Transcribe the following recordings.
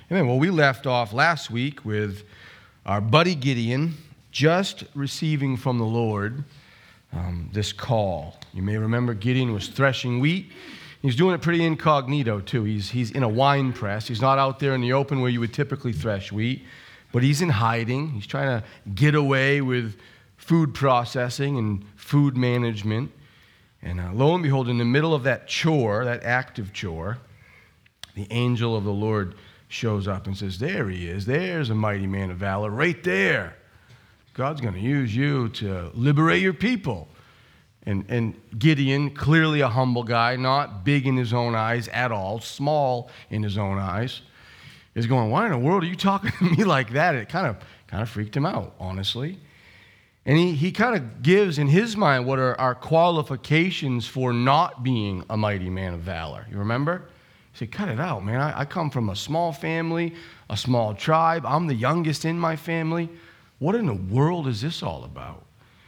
Amen. Well, we left off last week with our buddy Gideon just receiving from the Lord this call. You may remember Gideon was threshing wheat. He's doing it pretty incognito, too. He's in a wine press. He's not out there in the open where you would typically thresh wheat, but he's in hiding. He's trying to get away with food processing and food management. And lo and behold, in the middle of that chore, that active chore, the angel of the Lord shows up and says, there he is. There's a mighty man of valor right there. God's going to use you to liberate your people. And Gideon, clearly a humble guy, not big in his own eyes at all, small in his own eyes, is going, why in the world are you talking to me like that? It kind of freaked him out, honestly. And he kind of gives in his mind what are our qualifications for not being a mighty man of valor. You remember? He said, cut it out, man. I come from a small family, a small tribe. I'm the youngest in my family. What in the world is this all about?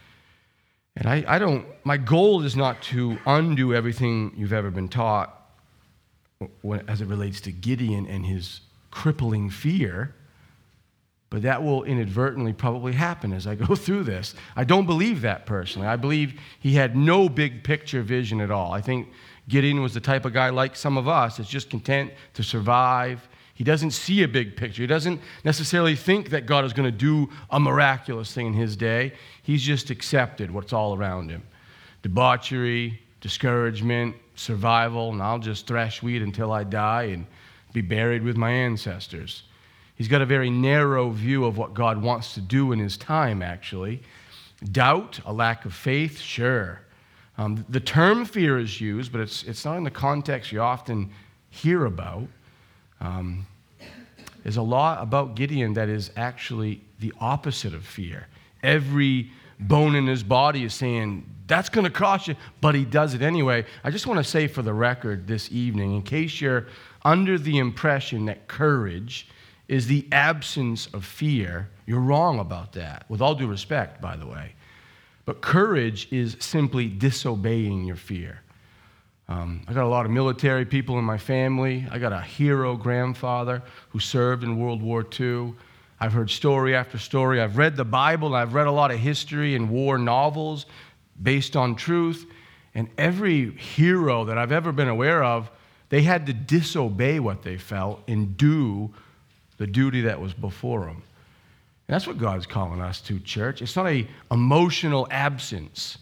And my goal is not to undo everything you've ever been taught as it relates to Gideon and his crippling fear, but that will inadvertently probably happen as I go through this. I don't believe that personally. I believe he had no big picture vision at all. I think Gideon was the type of guy like some of us that's just content to survive. He doesn't see a big picture. He doesn't necessarily think that God is going to do a miraculous thing in his day. He's just accepted what's all around him. Debauchery, discouragement, survival, and I'll just thresh wheat until I die and be buried with my ancestors. He's got a very narrow view of what God wants to do in his time, actually. Doubt, a lack of faith, sure. The term fear is used, but it's not in the context you often hear about. There's a lot about Gideon that is actually the opposite of fear. Every bone in his body is saying, that's going to cost you, but he does it anyway. I just want to say for the record this evening, in case you're under the impression that courage is the absence of fear, you're wrong about that, with all due respect, by the way. But courage is simply disobeying your fear. I got a lot of military people in my family. I got a hero grandfather who served in World War II. I've heard story after story. I've read the Bible, and I've read a lot of history and war novels based on truth. And every hero that I've ever been aware of, they had to disobey what they felt and do the duty that was before them. And that's what God's calling us to, church. It's not an emotional absence.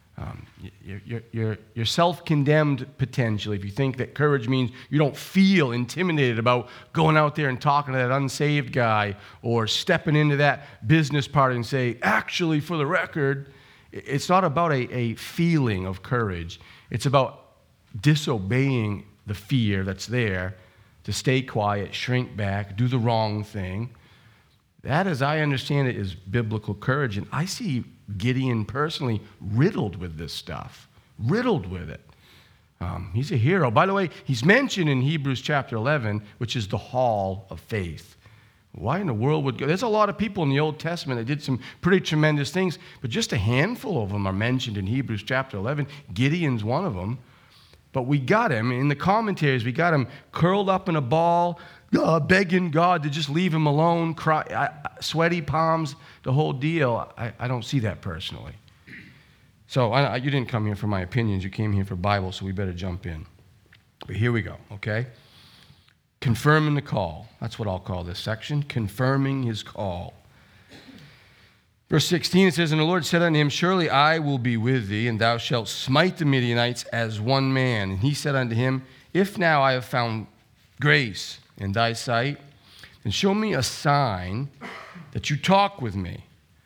You're self-condemned potentially if you think that courage means you don't feel intimidated about going out there and talking to that unsaved guy or stepping into that business party and say, actually, for the record, it's not about a feeling of courage. It's about disobeying the fear that's there to stay quiet, shrink back, do the wrong thing. That, as I understand it, is biblical courage. And I see Gideon personally riddled with this stuff, riddled with it. He's a hero. By the way, he's mentioned in Hebrews chapter 11, which is the hall of faith. Why in the world would go? There's a lot of people in the Old Testament that did some pretty tremendous things, but just a handful of them are mentioned in Hebrews chapter 11. Gideon's one of them. But we got him, in the commentaries, we got him curled up in a ball, begging God to just leave him alone, sweaty palms, the whole deal. I don't see that personally. So you didn't come here for my opinions. You came here for Bible, so we better jump in. But here we go, okay? Confirming the call. That's what I'll call this section, confirming his call. Verse 16, it says, and the Lord said unto him, surely I will be with thee, and thou shalt smite the Midianites as one man. And he said unto him, if now I have found grace in thy sight, then show me a sign that you talk with me.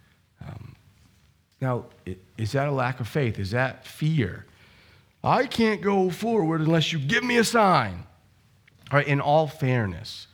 Now, is that a lack of faith? Is that fear? I can't go forward unless you give me a sign. All right, in all fairness,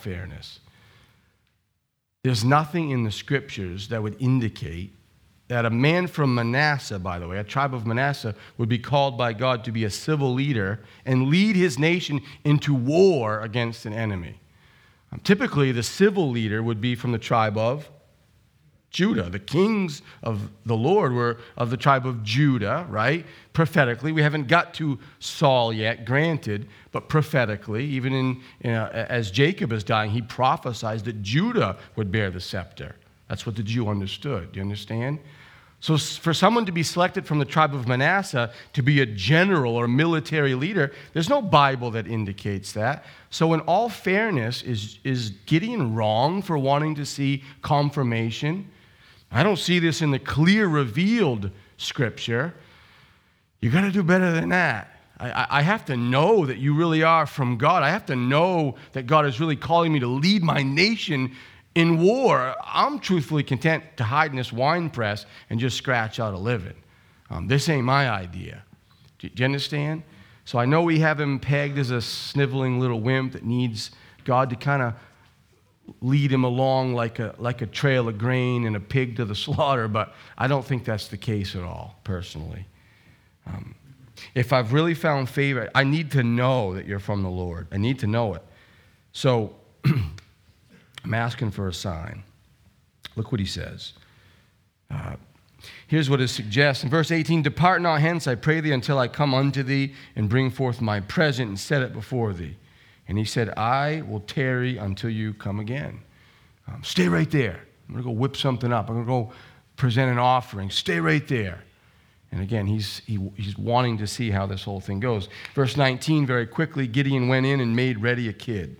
there's nothing in the scriptures that would indicate that a man from Manasseh, by the way, a tribe of Manasseh, would be called by God to be a civil leader and lead his nation into war against an enemy. Typically, the civil leader would be from the tribe of Judah. The kings of the Lord were of the tribe of Judah, right? Prophetically. We haven't got to Saul yet, granted, but prophetically, even as Jacob is dying, he prophesies that Judah would bear the scepter. That's what the Jew understood. Do you understand? So for someone to be selected from the tribe of Manasseh to be a general or military leader, there's no Bible that indicates that. So in all fairness, is Gideon wrong for wanting to see confirmation? I don't see this in the clear revealed scripture. You got to do better than that. I have to know that you really are from God. I have to know that God is really calling me to lead my nation in war. I'm truthfully content to hide in this wine press and just scratch out a living. This ain't my idea. Do you understand? So I know we have him pegged as a sniveling little wimp that needs God to kind of lead him along like a trail of grain and a pig to the slaughter, but I don't think that's the case at all, personally. If I've really found favor, I need to know that you're from the Lord. I need to know it. So I'm asking for a sign. Look what he says. Here's what it suggests. In verse 18, depart not hence, I pray thee, until I come unto thee and bring forth my present and set it before thee. And he said, I will tarry until you come again. Stay right there. I'm going to go whip something up. I'm going to go present an offering. Stay right there. And again, he's wanting to see how this whole thing goes. Verse 19, very quickly, Gideon went in and made ready a kid.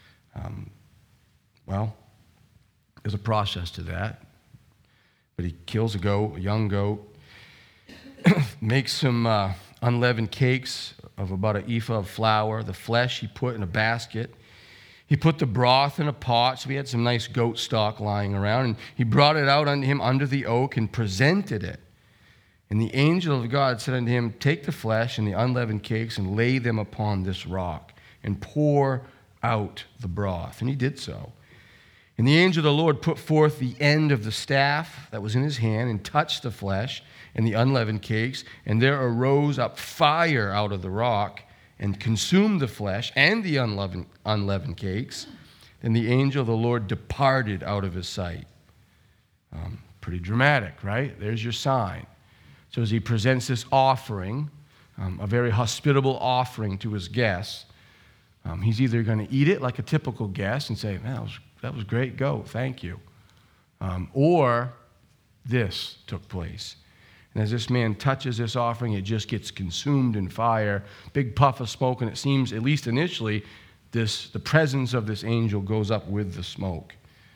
Well, there's a process to that. But he kills a goat, a young goat, makes some unleavened cakes of about an ephah of flour. The flesh he put in a basket. He put the broth in a pot, so he had some nice goat stock lying around, and he brought it out unto him under the oak and presented it. And the angel of God said unto him, take the flesh and the unleavened cakes and lay them upon this rock and pour out the broth. And he did so. And the angel of the Lord put forth the end of the staff that was in his hand and touched the flesh and the unleavened cakes, and there arose up fire out of the rock and consumed the flesh and the unleavened cakes. Then the angel of the Lord departed out of his sight. Pretty dramatic, right? There's your sign. So as he presents this offering, a very hospitable offering to his guests, he's either going to eat it like a typical guest and say, man, that was great, go, thank you. Or this took place. And as this man touches this offering, it just gets consumed in fire, big puff of smoke, and it seems, at least initially, the presence of this angel goes up with the smoke.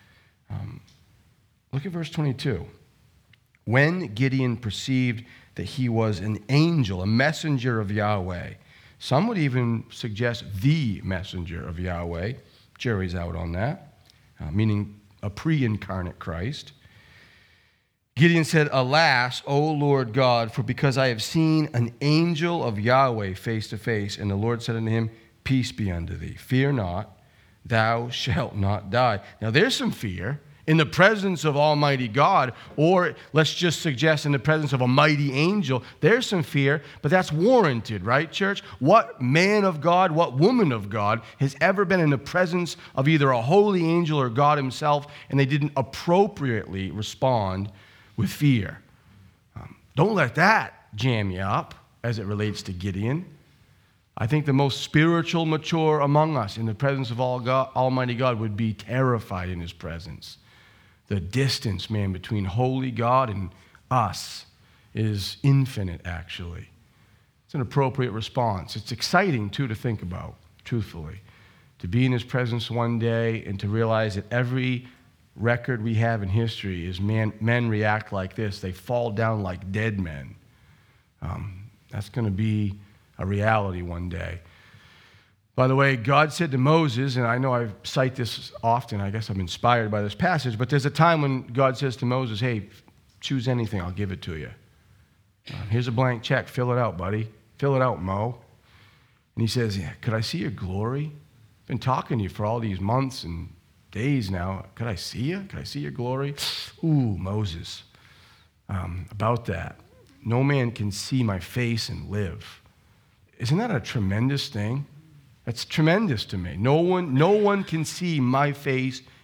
Look at verse 22. When Gideon perceived that he was an angel, a messenger of Yahweh, some would even suggest the messenger of Yahweh, jury's out on that, meaning a pre-incarnate Christ. Gideon said, alas, O Lord God, for because I have seen an angel of Yahweh face to face. And the Lord said unto him, peace be unto thee. Fear not, thou shalt not die. Now there's some fear in the presence of Almighty God, or let's just suggest in the presence of a mighty angel. There's some fear, but that's warranted, right, church? What man of God, what woman of God has ever been in the presence of either a holy angel or God himself, and they didn't appropriately respond with fear? Don't let that jam you up as it relates to Gideon. I think the most spiritual mature among us in the presence of Almighty God would be terrified in his presence. The distance, man, between holy God and us is infinite, actually. It's an appropriate response. It's exciting, too, to think about, truthfully. To be in his presence one day and to realize that every record we have in history is men react like this. They fall down like dead men. That's going to be a reality one day. By the way, God said to Moses, and I know I cite this often, I guess I'm inspired by this passage, but there's a time when God says to Moses, hey, choose anything, I'll give it to you. Here's a blank check, fill it out, buddy. Fill it out, Mo. And he says, yeah, could I see your glory? I've been talking to you for all these months and days now. Could I see you? Could I see your glory? Ooh, Moses. About that, no man can see my face and live. Isn't that a tremendous thing? That's tremendous to me. No one can see my face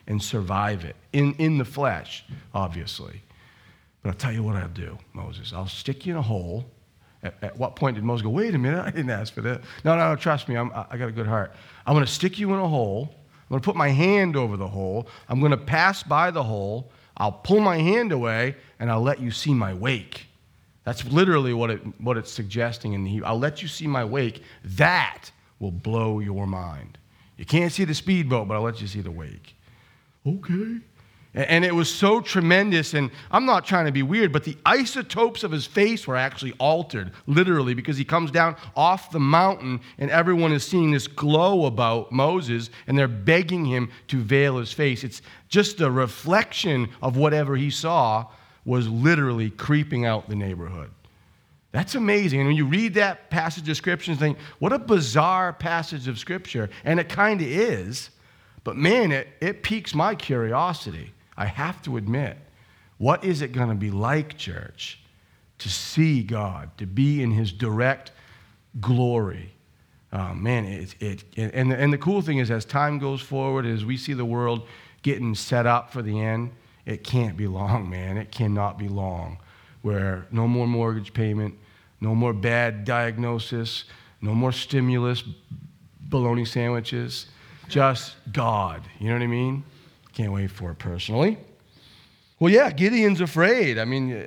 and survive it in the flesh, obviously. But I'll tell you what I'll do, Moses. I'll stick you in a hole. At what point did Moses go, wait a minute, I didn't ask for that. No, trust me, I got a good heart. I'm going to stick you in a hole. I'm going to put my hand over the hole. I'm going to pass by the hole. I'll pull my hand away, and I'll let you see my wake. That's literally what it's suggesting in the Hebrew. I'll let you see my wake. That will blow your mind. You can't see the speedboat, but I'll let you see the wake. Okay. And it was so tremendous, and I'm not trying to be weird, but the isotopes of his face were actually altered, literally, because he comes down off the mountain, and everyone is seeing this glow about Moses, and they're begging him to veil his face. It's just a reflection of whatever he saw was literally creeping out the neighborhood. That's amazing. And when you read that passage of Scripture and think, what a bizarre passage of Scripture, and it kind of is, but man, it piques my curiosity. I have to admit, what is it going to be like, church, to see God, to be in his direct glory? Man, and the cool thing is, as time goes forward, as we see the world getting set up for the end, it can't be long, man. It cannot be long, where no more mortgage payment, no more bad diagnosis, no more stimulus, bologna sandwiches, just God. You know what I mean? Can't wait for it personally. Well, yeah, Gideon's afraid. I mean,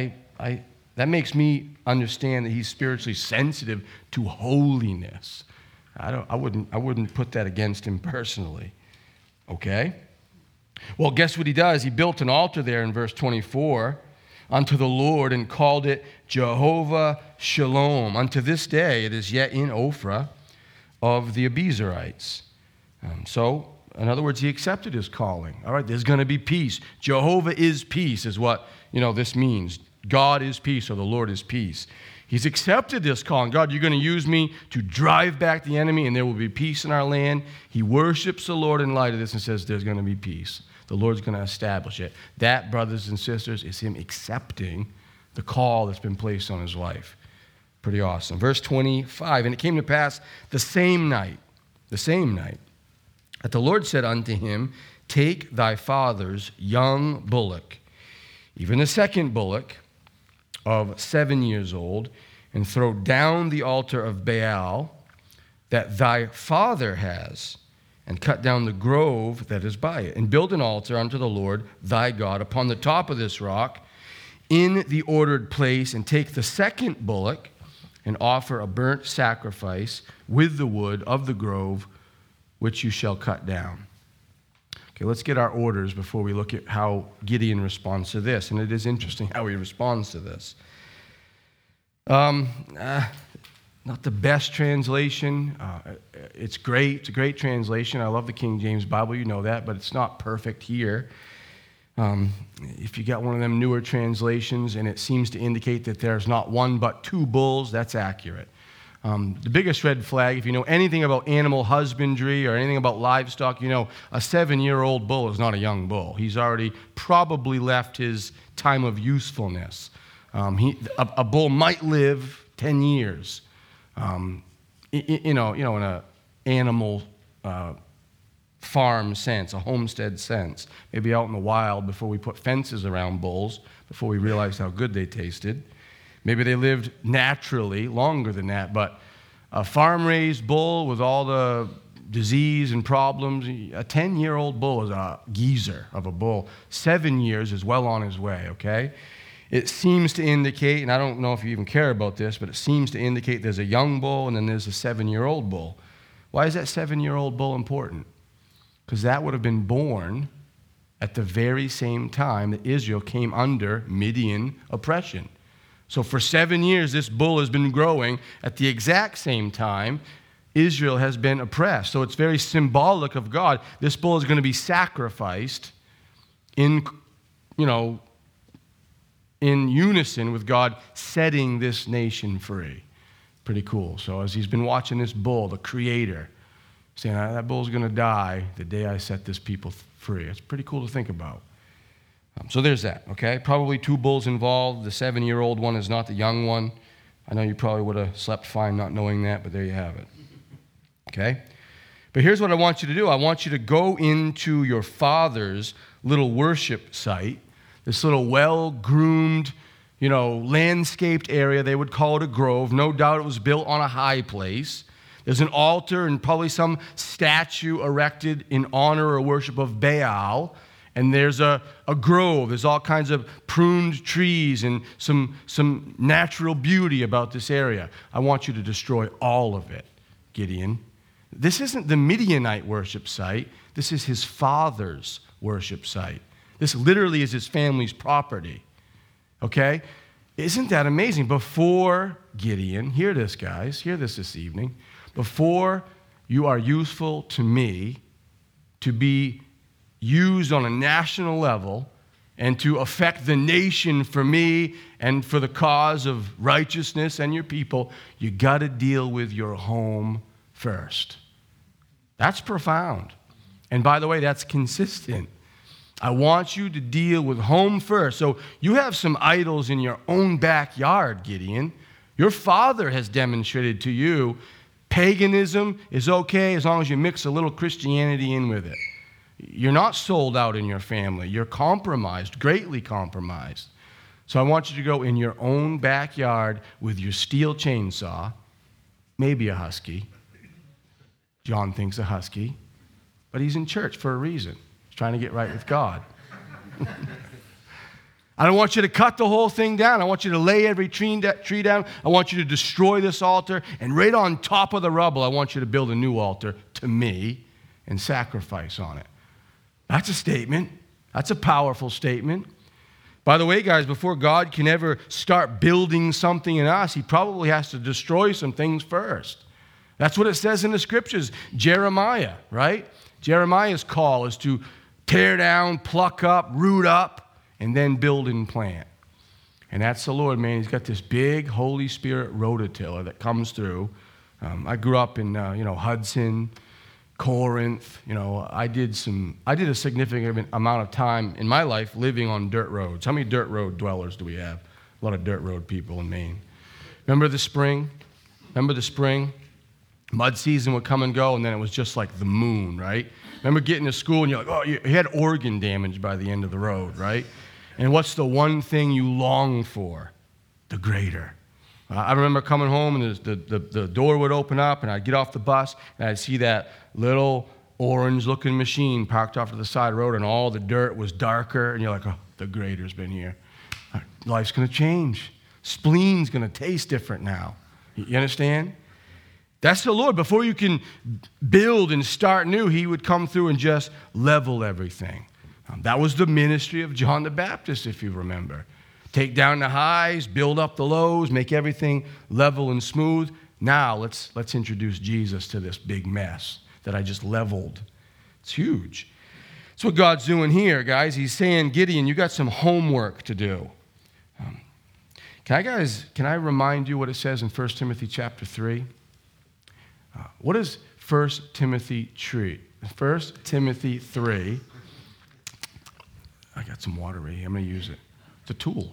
that makes me understand that he's spiritually sensitive to holiness. I wouldn't put that against him personally. Okay? Well, guess what he does? He built an altar there in verse 24 unto the Lord and called it Jehovah Shalom. Unto this day it is yet in Ophrah of the Abiezrites. So, in other words, he accepted his calling. All right, there's going to be peace. Jehovah is peace is what, this means. God is peace, or the Lord is peace. He's accepted this calling. God, you're going to use me to drive back the enemy, and there will be peace in our land. He worships the Lord in light of this and says there's going to be peace. The Lord's going to establish it. That, brothers and sisters, is him accepting the call that's been placed on his life. Pretty awesome. Verse 25, and it came to pass the same night, that the Lord said unto him, take thy father's young bullock, even the second bullock of 7 years old, and throw down the altar of Baal that thy father has, and cut down the grove that is by it, and build an altar unto the Lord thy God upon the top of this rock in the ordered place, and take the second bullock and offer a burnt sacrifice with the wood of the grove which you shall cut down. Okay, let's get our orders before we look at how Gideon responds to this. And it is interesting how he responds to this. Not the best translation. It's great. It's a great translation. I love the King James Bible. You know that, but it's not perfect here. If you got one of them newer translations and it seems to indicate that there's not one but two bulls, that's accurate. The biggest red flag, if you know anything about animal husbandry or anything about livestock, a 7-year-old bull is not a young bull. He's already probably left his time of usefulness. A bull might live 10 years, in an animal farm sense, a homestead sense. Maybe out in the wild before we put fences around bulls, before we realized how good they tasted. Maybe they lived naturally longer than that, but a farm-raised bull with all the disease and problems, a 10-year-old bull is a geezer of a bull. 7 years is well on his way, okay? It seems to indicate, and I don't know if you even care about this, but it seems to indicate there's a young bull and then there's a 7-year-old bull. Why is that 7-year-old bull important? Because that would have been born at the very same time that Israel came under Midian oppression. So for 7 years, this bull has been growing at the exact same time Israel has been oppressed. So it's very symbolic of God. This bull is going to be sacrificed in unison with God setting this nation free. Pretty cool. So as he's been watching this bull, the creator, saying, that bull's going to die the day I set this people free. It's pretty cool to think about. So there's that, okay? Probably two bulls involved. The 7-year-old one is not the young one. I know you probably would have slept fine not knowing that, but there you have it. Okay? But here's what I want you to do. I want you to go into your father's little worship site, this little well-groomed, landscaped area. They would call it a grove. No doubt it was built on a high place. There's an altar and probably some statue erected in honor or worship of Baal. And there's a grove. There's all kinds of pruned trees and some natural beauty about this area. I want you to destroy all of it, Gideon. This isn't the Midianite worship site. This is his father's worship site. This literally is his family's property. Okay? Isn't that amazing? Before Gideon, hear this, guys. Hear this evening. Before you are useful to me to be used on a national level and to affect the nation for me and for the cause of righteousness and your people, you got to deal with your home first. That's profound. And by the way, that's consistent. I want you to deal with home first. So you have some idols in your own backyard, Gideon. Your father has demonstrated to you paganism is okay as long as you mix a little Christianity in with it. You're not sold out in your family. You're compromised, greatly compromised. So I want you to go in your own backyard with your steel chainsaw, maybe a husky. John thinks a husky, but he's in church for a reason. He's trying to get right with God. I don't want you to cut the whole thing down. I want you to lay every tree down. I want you to destroy this altar. And right on top of the rubble, I want you to build a new altar to me and sacrifice on it. That's a statement. That's a powerful statement. By the way, guys, before God can ever start building something in us, he probably has to destroy some things first. That's what it says in the scriptures. Jeremiah, right? Jeremiah's call is to tear down, pluck up, root up, and then build and plant. And that's the Lord, man. He's got this big Holy Spirit rototiller that comes through. I grew up in, Hudson, Corinth. I did a significant amount of time in my life living on dirt roads. How many dirt road dwellers do we have? A lot of dirt road people in Maine. Remember the spring? Mud season would come and go, and then it was just like the moon, right? Remember getting to school, and you're like, oh, you had organ damage by the end of the road, right? And what's the one thing you long for? The grader. I remember coming home, and the door would open up, and I'd get off the bus, and I'd see that little orange-looking machine parked off to the side of the road, and all the dirt was darker, and you're like, oh, the grader's been here. Life's going to change. Spleen's going to taste different now. You understand? That's the Lord. Before you can build and start new, he would come through and just level everything. That was the ministry of John the Baptist, if you remember. Take down the highs, build up the lows, make everything level and smooth. Now let's introduce Jesus to this big mess that I just leveled. It's huge. That's what God's doing here, guys. He's saying, Gideon, you got some homework to do. Can I remind you what it says in 1 Timothy chapter 3? What is 1 Timothy 3? 1 Timothy 3. I got some water right here. I'm going to use it. It's a tool.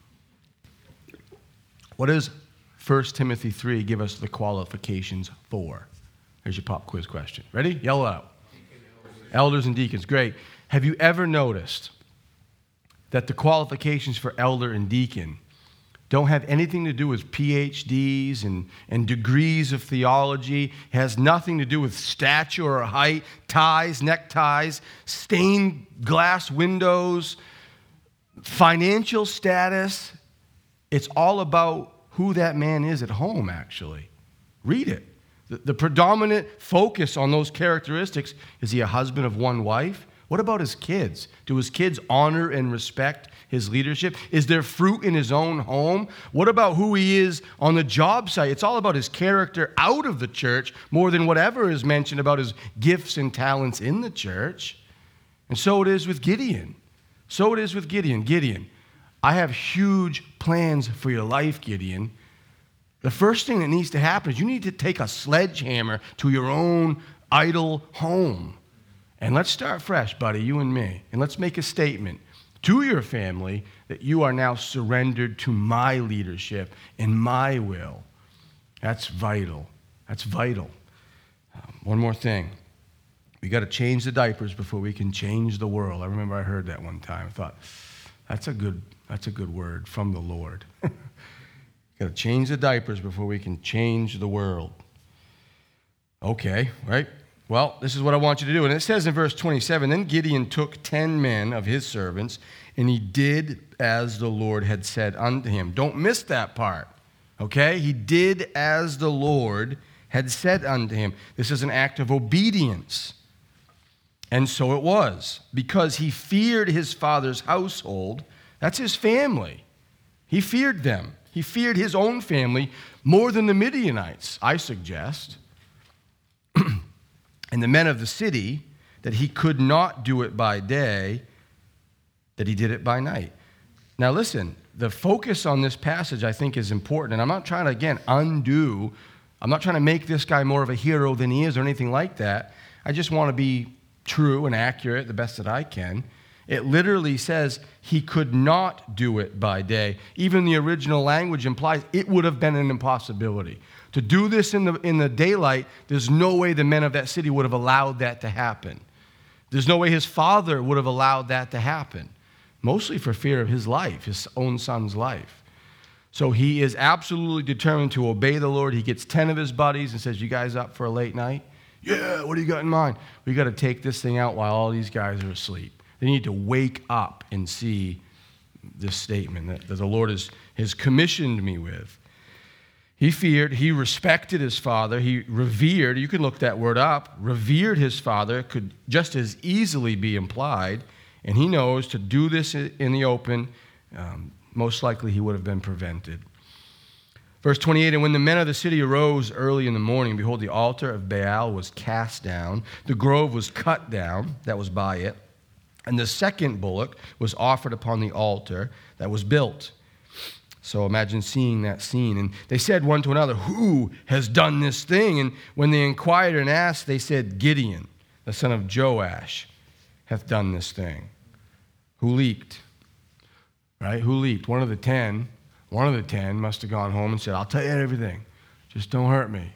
What does 1 Timothy 3 give us the qualifications for? Here's your pop quiz question. Ready? Yell it out. Elders and deacons. Great. Have you ever noticed that the qualifications for elder and deacon don't have anything to do with PhDs and degrees of theology? It has nothing to do with stature or height, ties, neckties, stained glass windows, financial status. It's all about who that man is at home, actually. Read it. The predominant focus on those characteristics, is he a husband of one wife? What about his kids? Do his kids honor and respect his leadership? Is there fruit in his own home? What about who he is on the job site? It's all about his character out of the church more than whatever is mentioned about his gifts and talents in the church. And so it is with Gideon. Gideon, I have huge plans for your life, Gideon. The first thing that needs to happen is you need to take a sledgehammer to your own idol home. And let's start fresh, buddy, you and me. And let's make a statement to your family that you are now surrendered to my leadership and my will. That's vital. One more thing. We got to change the diapers before we can change the world. I remember I heard that one time. I thought, that's a good word from the Lord. Got to change the diapers before we can change the world. Okay, right? Well, this is what I want you to do. And it says in verse 27, then Gideon took 10 men of his servants, and he did as the Lord had said unto him. Don't miss that part, okay? He did as the Lord had said unto him. This is an act of obedience. And so it was, because he feared his father's household. That's his family. He feared them. He feared his own family more than the Midianites, I suggest. And the men of the city, that he could not do it by day, that he did it by night. Now listen, the focus on this passage I think is important. And I'm not trying to, again, I'm not trying to make this guy more of a hero than he is or anything like that. I just want to be true and accurate the best that I can. It literally says he could not do it by day. Even the original language implies it would have been an impossibility. To do this in the daylight, there's no way the men of that city would have allowed that to happen. There's no way his father would have allowed that to happen, mostly for fear of his life, his own son's life. So he is absolutely determined to obey the Lord. He gets 10 of his buddies and says, you guys up for a late night? Yeah, what do you got in mind? We got to take this thing out while all these guys are asleep. They need to wake up and see this statement that the Lord has commissioned me with. He feared, he respected his father, he revered, you can look that word up, revered his father, could just as easily be implied, and he knows to do this in the open, most likely he would have been prevented. Verse 28, and when the men of the city arose early in the morning, behold, the altar of Baal was cast down, the grove was cut down, that was by it, and the second bullock was offered upon the altar that was built. So imagine seeing that scene. And they said one to another, who has done this thing? And when they inquired and asked, they said, Gideon, the son of Joash, hath done this thing. Who leaked? Right? Who leaked? One of the 10 must have gone home and said, I'll tell you everything. Just don't hurt me.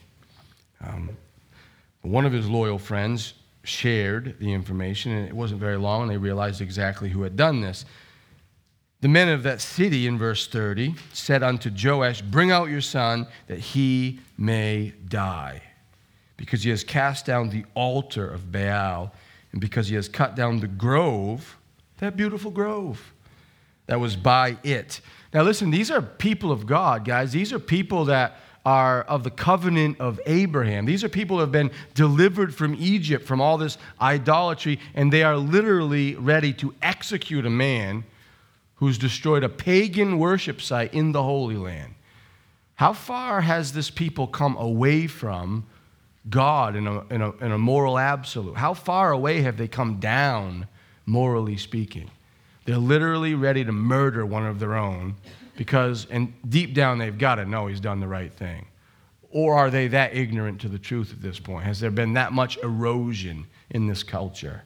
But one of his loyal friends shared the information, and it wasn't very long, and they realized exactly who had done this. The men of that city, in verse 30, said unto Joash, bring out your son, that he may die, because he has cast down the altar of Baal, and because he has cut down the grove, that beautiful grove that was by it. Now listen, these are people of God, guys. These are people that are of the covenant of Abraham. These are people who have been delivered from Egypt, from all this idolatry, and they are literally ready to execute a man who's destroyed a pagan worship site in the Holy Land. How far has this people come away from God in a moral absolute? How far away have they come down, morally speaking? They're literally ready to murder one of their own because, and deep down they've got to know he's done the right thing. Or are they that ignorant to the truth at this point? Has there been that much erosion in this culture?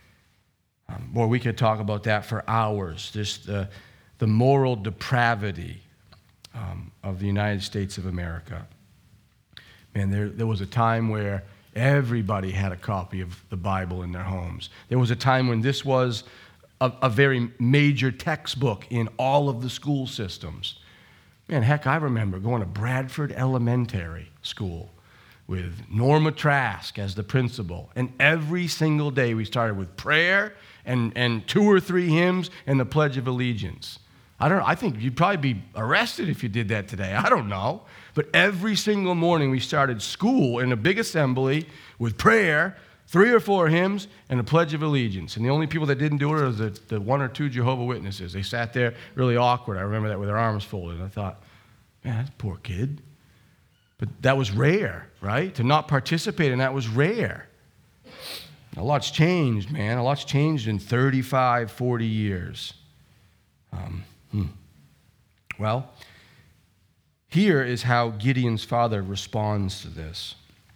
Boy, we could talk about that for hours. Just the moral depravity of the United States of America. Man, there was a time where everybody had a copy of the Bible in their homes. There was a time when this was a very major textbook in all of the school systems. Man, heck, I remember going to Bradford Elementary School with Norma Trask as the principal. And every single day we started with prayer and 2 or 3 hymns and the Pledge of Allegiance. I think you'd probably be arrested if you did that today. I don't know. But every single morning we started school in a big assembly with prayer, 3 or 4 hymns, and a Pledge of Allegiance. And the only people that didn't do it was the 1 or 2 Jehovah's Witnesses. They sat there really awkward. I remember that with their arms folded. And I thought, man, that's a poor kid. But that was rare, right? To not participate in that was rare. A lot's changed, man. A lot's changed in 35, 40 years. Well, here is how Gideon's father responds to this.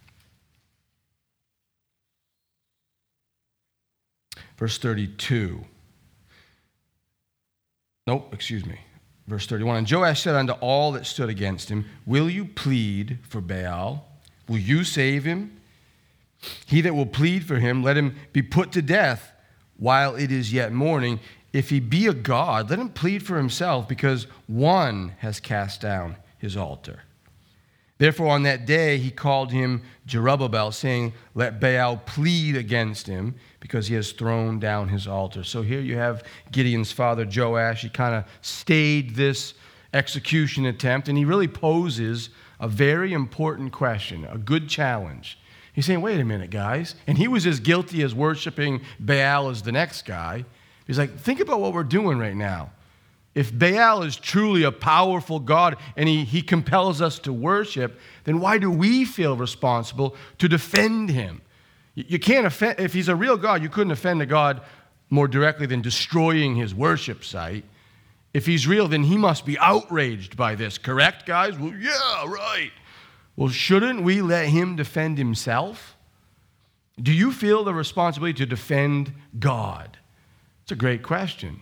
Verse 32. Verse 31. And Joash said unto all that stood against him, will you plead for Baal? Will you save him? He that will plead for him, let him be put to death while it is yet morning. If he be a god, let him plead for himself, because one has cast down his altar. Therefore, on that day, he called him Jerubbaal, saying, let Baal plead against him, because he has thrown down his altar. So here you have Gideon's father, Joash. He kind of stayed this execution attempt, and he really poses a very important question, a good challenge. He's saying, wait a minute, guys. And he was as guilty as worshiping Baal as the next guy. He's like, think about what we're doing right now. If Baal is truly a powerful God and he compels us to worship, then why do we feel responsible to defend him? You can't offend, if he's a real God, you couldn't offend a God more directly than destroying his worship site. If he's real, then he must be outraged by this, correct, guys? Well, yeah, right. Well, shouldn't we let him defend himself? Do you feel the responsibility to defend God? It's a great question.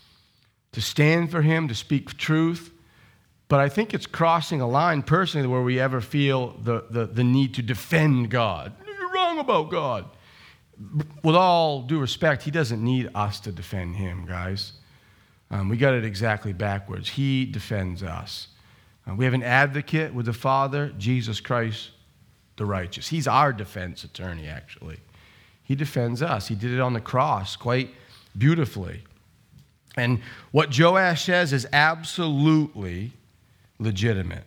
To stand for him, to speak truth. But I think it's crossing a line personally where we ever feel the need to defend God. You're wrong about God. With all due respect, he doesn't need us to defend him, guys. We got it exactly backwards. He defends us. We have an advocate with the Father, Jesus Christ, the righteous. He's our defense attorney, actually. He defends us. He did it on the cross quite beautifully. And what Joash says is absolutely legitimate.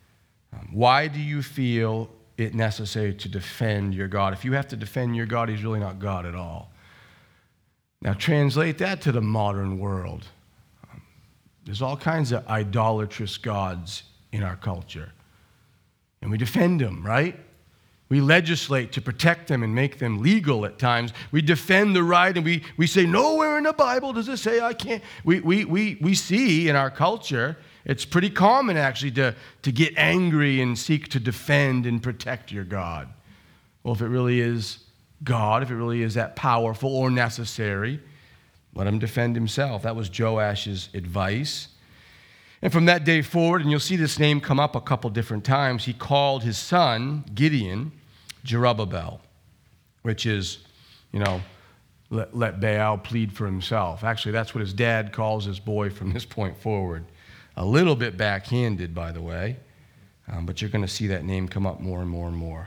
Why do you feel it necessary to defend your God? If you have to defend your God, he's really not God at all. Now translate that to the modern world. There's all kinds of idolatrous gods in our culture. And we defend them, right? We legislate to protect them and make them legal at times. We defend the right, and we say, nowhere in the Bible does it say I can't. We see in our culture, it's pretty common actually to get angry and seek to defend and protect your God. Well, if it really is God, if it really is that powerful or necessary, let him defend himself. That was Joash's advice. And from that day forward, and you'll see this name come up a couple different times, he called his son, Gideon, Jerubbaal, which is, let Baal plead for himself. Actually, that's what his dad calls his boy from this point forward. A little bit backhanded, by the way, but you're going to see that name come up more and more and more.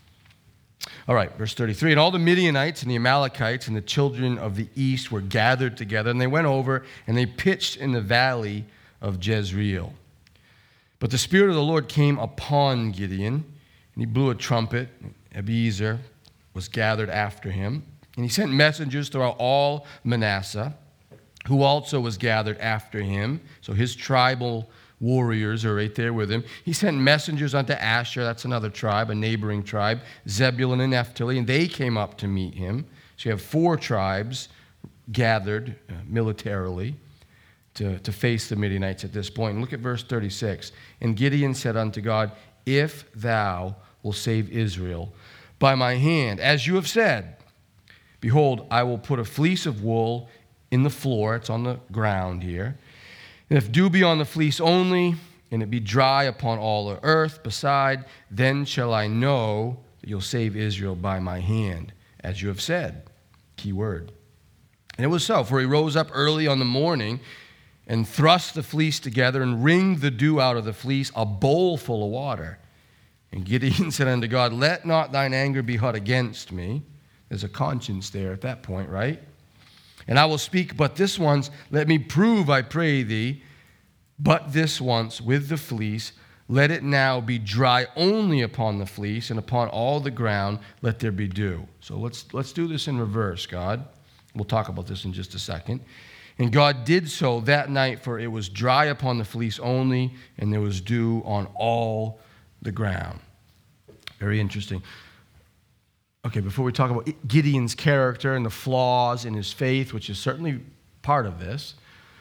All right, verse 33. And all the Midianites and the Amalekites and the children of the east were gathered together, and they went over and they pitched in the valley of Jezreel. But the Spirit of the Lord came upon Gideon, and he blew a trumpet. Abiezer was gathered after him. And he sent messengers throughout all Manasseh, who also was gathered after him. So his tribal warriors are right there with him. He sent messengers unto Asher, that's another tribe, a neighboring tribe, Zebulun and Naphtali, and they came up to meet him. So you have 4 tribes gathered militarily to face the Midianites at this point. And look at verse 36. And Gideon said unto God, if thou wilt save Israel by my hand, as you have said, behold, I will put a fleece of wool in the floor, it's on the ground here, and if dew be on the fleece only, and it be dry upon all the earth beside, then shall I know that you'll save Israel by my hand, as you have said. Key word. And it was so, for he rose up early on the morning and thrust the fleece together and wringed the dew out of the fleece, a bowl full of water. And Gideon said unto God, let not thine anger be hot against me. There's a conscience there at that point, right? And I will speak but this once. Let me prove, I pray thee, but this once with the fleece. Let it now be dry only upon the fleece, and upon all the ground let there be dew. So let's do this in reverse, God. We'll talk about this in just a second. And God did so that night, for it was dry upon the fleece only, and there was dew on all the ground. Very interesting. Okay, before we talk about Gideon's character and the flaws in his faith, which is certainly part of this,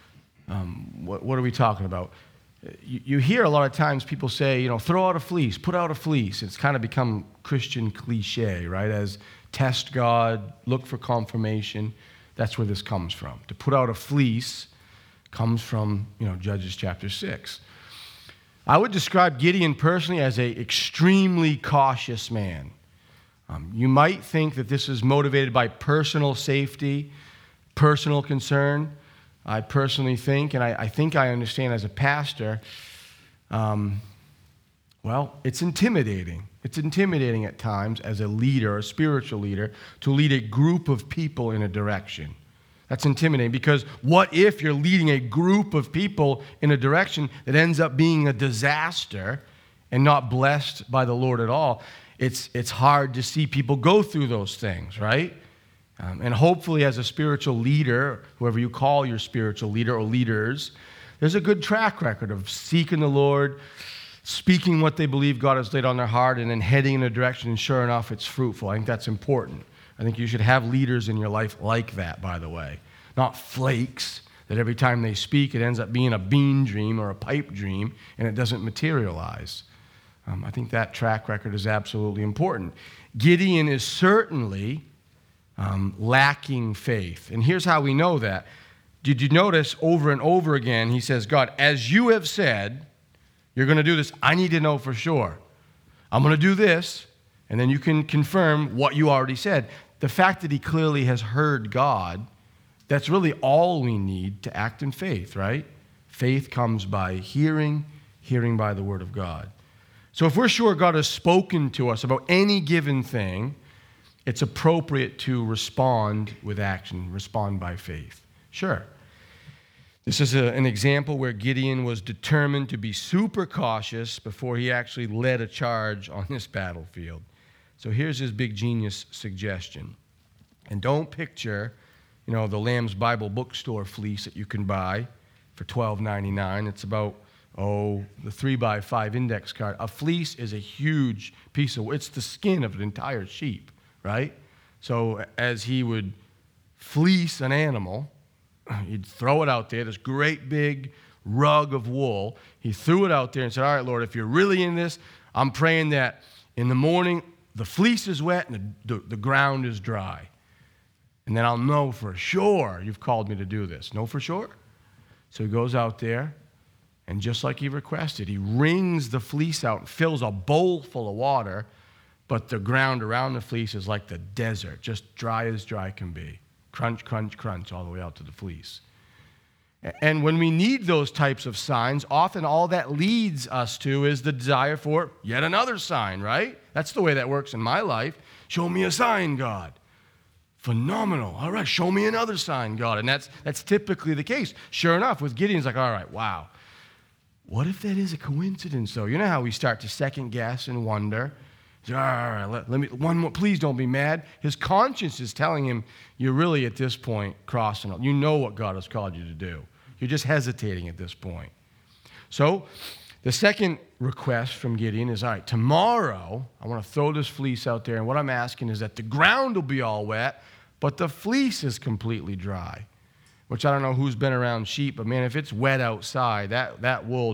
what are we talking about? You hear a lot of times people say, throw out a fleece, put out a fleece. It's kind of become Christian cliche, right? As test God, look for confirmation. That's where this comes from. To put out a fleece comes from, Judges chapter 6. I would describe Gideon personally as an extremely cautious man. You might think that this is motivated by personal safety, personal concern. I personally think, and I think I understand as a pastor, well, it's intimidating. It's intimidating at times as a leader, a spiritual leader, to lead a group of people in a direction. That's intimidating because what if you're leading a group of people in a direction that ends up being a disaster and not blessed by the Lord at all? It's hard to see people go through those things, right? And hopefully as a spiritual leader, whoever you call your spiritual leader or leaders, there's a good track record of seeking the Lord, speaking what they believe God has laid on their heart, and then heading in a direction, and sure enough, it's fruitful. I think that's important. I think you should have leaders in your life like that, by the way. Not flakes that every time they speak, it ends up being a bean dream or a pipe dream, and it doesn't materialize. I think that track record is absolutely important. Gideon is certainly lacking faith. And here's how we know that. Did you notice over and over again, he says, God, as you have said, you're going to do this. I need to know for sure. I'm going to do this, and then you can confirm what you already said. The fact that he clearly has heard God, that's really all we need to act in faith, right? Faith comes by hearing, hearing by the word of God. So if we're sure God has spoken to us about any given thing, it's appropriate to respond with action, respond by faith. Sure. This is an example where Gideon was determined to be super cautious before he actually led a charge on this battlefield. So here's his big genius suggestion. And don't picture, the Lamb's Bible bookstore fleece that you can buy for $12.99. It's about, the 3x5 index card. A fleece is a huge piece of, it's the skin of an entire sheep, right? So as he would fleece an animal, he'd throw it out there, this great big rug of wool. He threw it out there and said, all right, Lord, if you're really in this, I'm praying that in the morning the fleece is wet and the ground is dry. And then I'll know for sure you've called me to do this. Know for sure? So he goes out there, and just like he requested, he wrings the fleece out and fills a bowl full of water, but the ground around the fleece is like the desert, just dry as dry can be. Crunch, crunch, crunch, all the way out to the fleece. And when we need those types of signs, often all that leads us to is the desire for yet another sign, right? That's the way that works in my life. Show me a sign, God. Phenomenal. All right, show me another sign, God. And that's typically the case. Sure enough, with Gideon, it's like, all right, wow. What if that is a coincidence, though? You know how we start to second guess and wonder? All right, let me, one more, please don't be mad. His conscience is telling him, you're really at this point crossing up. You know what God has called you to do. You're just hesitating at this point. So the second request from Gideon is, all right, tomorrow I want to throw this fleece out there, and what I'm asking is that the ground will be all wet, but the fleece is completely dry. Which I don't know who's been around sheep, but man, if it's wet outside, that wool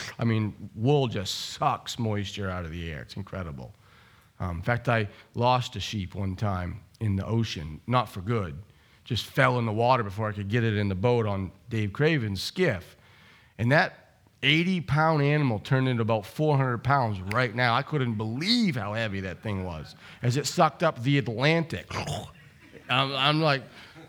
just sucks moisture out of the air. It's incredible. In fact, I lost a sheep one time in the ocean, not for good. Just fell in the water before I could get it in the boat on Dave Craven's skiff. And that 80-pound animal turned into about 400 pounds right now. I couldn't believe how heavy that thing was as it sucked up the Atlantic. I'm like,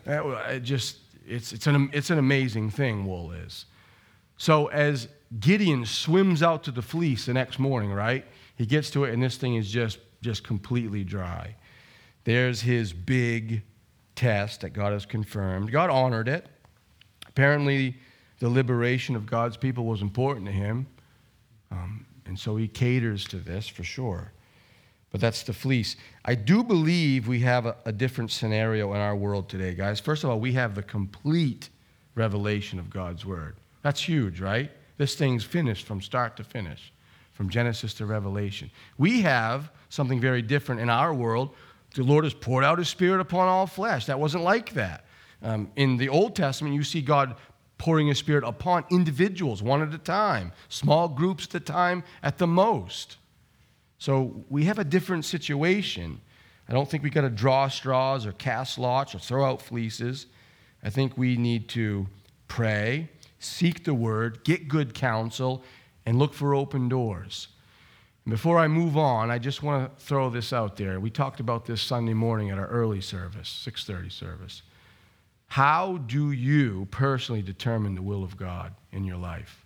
it's an amazing thing, wool is. So as Gideon swims out to the fleece the next morning, right, he gets to it, and this thing is just completely dry. There's his big test that God has confirmed. God honored it. Apparently, the liberation of God's people was important to him, and so he caters to this for sure. But that's the fleece. I do believe we have a different scenario in our world today, guys. First of all, we have the complete revelation of God's word. That's huge, right? This thing's finished from start to finish, from Genesis to Revelation. We have something very different in our world. The Lord has poured out his Spirit upon all flesh. That wasn't like that. In the Old Testament, you see God pouring his Spirit upon individuals one at a time, small groups at a time at the most. So we have a different situation. I don't think we got to draw straws or cast lots or throw out fleeces. I think we need to pray, seek the word, get good counsel, and look for open doors. Before I move on, I just want to throw this out there. We talked about this Sunday morning at our early service, 6:30 service. How do you personally determine the will of God in your life?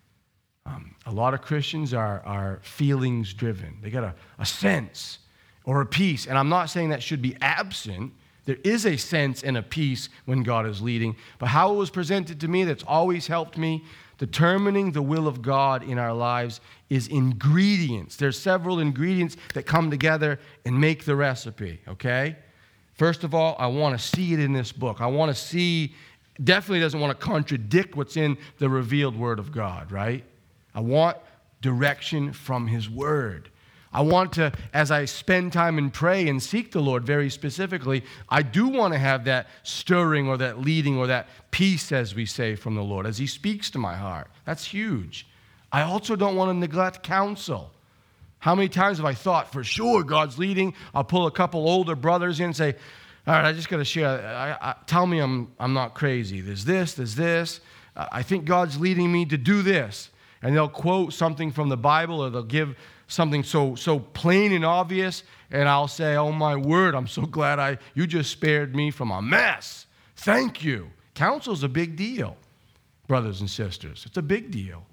A lot of Christians are feelings driven. They got a sense or a peace. And I'm not saying that should be absent. There is a sense and a peace when God is leading. But how it was presented to me, that's always helped me, determining the will of God in our lives is ingredients. There's several ingredients that come together and make the recipe, okay? First of all, I want to see it in this book. I want to see, definitely doesn't want to contradict what's in the revealed Word of God, right? I want direction from His Word. I want to, as I spend time and pray and seek the Lord very specifically, I do want to have that stirring or that leading or that peace, as we say, from the Lord, as He speaks to my heart. That's huge. I also don't want to neglect counsel. How many times have I thought, for sure, God's leading, I'll pull a couple older brothers in and say, all right, I just got to share, tell me I'm not crazy. There's this. I think God's leading me to do this. And they'll quote something from the Bible, or they'll give something so plain and obvious, and I'll say, oh my word, I'm so glad you just spared me from a mess. Thank you. Counsel's a big deal, brothers and sisters. It's a big deal.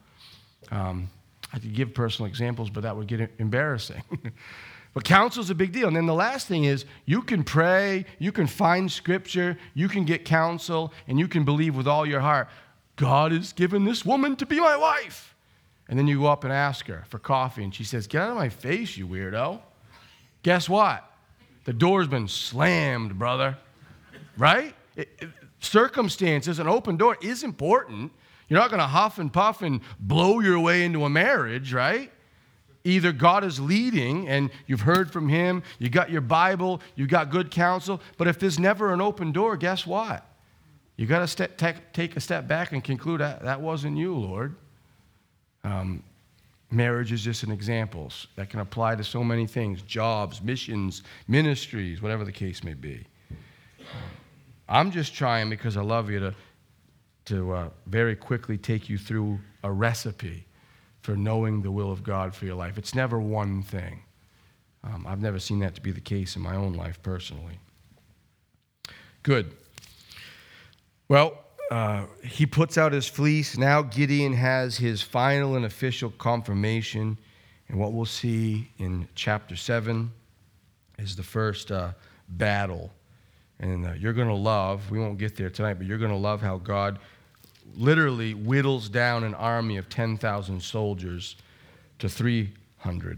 I could give personal examples, but that would get embarrassing. But counsel's a big deal. And then the last thing is, you can pray, you can find scripture, you can get counsel, and you can believe with all your heart, God has given this woman to be my wife. And then you go up and ask her for coffee, and she says, get out of my face, you weirdo. Guess what? The door's been slammed, brother. Right? Circumstances, an open door is important. You're not going to huff and puff and blow your way into a marriage, right? Either God is leading, and you've heard from Him, you got your Bible, you got good counsel, but if there's never an open door, guess what? You got to take a step back and conclude that wasn't you, Lord. Marriage is just an example that can apply to so many things, jobs, missions, ministries, whatever the case may be. I'm just trying, because I love you, to very quickly take you through a recipe for knowing the will of God for your life. It's never one thing. I've never seen that to be the case in my own life personally. Good. Well, he puts out his fleece. Now Gideon has his final and official confirmation. And what we'll see in chapter 7 is the first battle. And you're going to love, we won't get there tonight, but you're going to love how God literally whittles down an army of 10,000 soldiers to 300.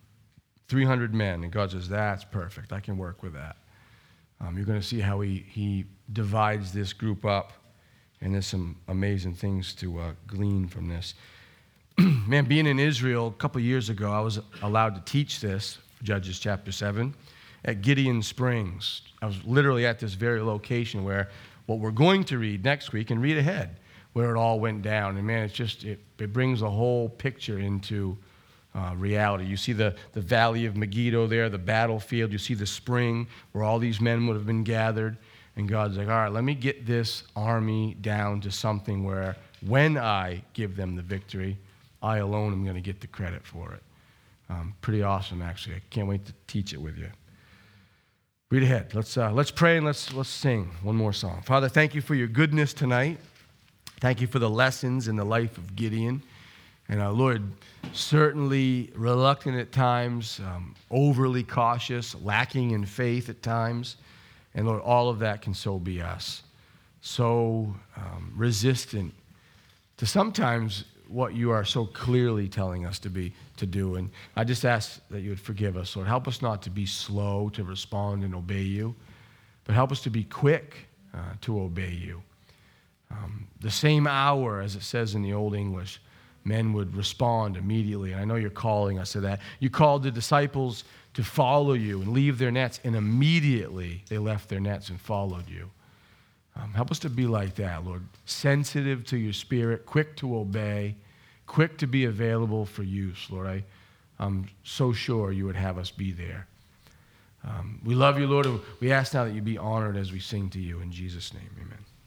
300 men. And God says, that's perfect. I can work with that. You're going to see how he divides this group up. And there's some amazing things to glean from this. Man, being in Israel a couple years ago, I was allowed to teach this, Judges chapter 7, at Gideon Springs. I was literally at this very location where what we're going to read next week, and read ahead, where it all went down. And man, it brings a whole picture into reality. You see the valley of Megiddo there, the battlefield. You see the spring where all these men would have been gathered. And God's like, all right, let me get this army down to something where when I give them the victory, I alone am going to get the credit for it. Pretty awesome, actually. I can't wait to teach it with you. Read ahead. Let's pray and let's sing one more song. Father, thank you for your goodness tonight. Thank you for the lessons in the life of Gideon. And Lord, certainly reluctant at times, overly cautious, lacking in faith at times. And Lord, all of that can so be us. So resistant to sometimes what you are so clearly telling us to do. And I just ask that you would forgive us, Lord. Help us not to be slow to respond and obey you, but help us to be quick to obey you. The same hour, as it says in the Old English, men would respond immediately. And I know you're calling us to that. You called the disciples to follow you and leave their nets, and immediately they left their nets and followed you. Help us to be like that, Lord. Sensitive to your Spirit, quick to obey, quick to be available for use, Lord. I'm so sure you would have us be there. We love you, Lord, and we ask now that you be honored as we sing to you. In Jesus' name, amen.